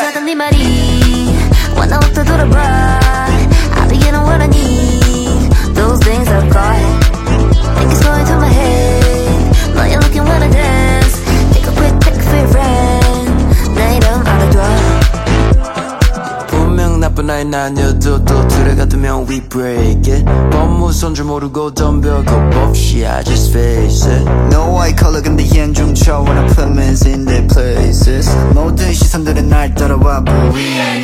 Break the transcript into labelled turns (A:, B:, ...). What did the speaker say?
A: 하던 네 말이 완화부터 돌아봐 I'll be getting what I need Those things I've got Think it's going to my head 너의 looking when I dance Take a quick pick for your friend 내 이름 알아둬
B: 분명 나쁜 아이는 아니어도 또 들어가두면 we break it 법무선 줄 모르고 덤벼 겁 없이 I just face it
C: No white color 근데 얜 좀 쳐 When I put men in their places 모든 시선들은 날 따라와 보이네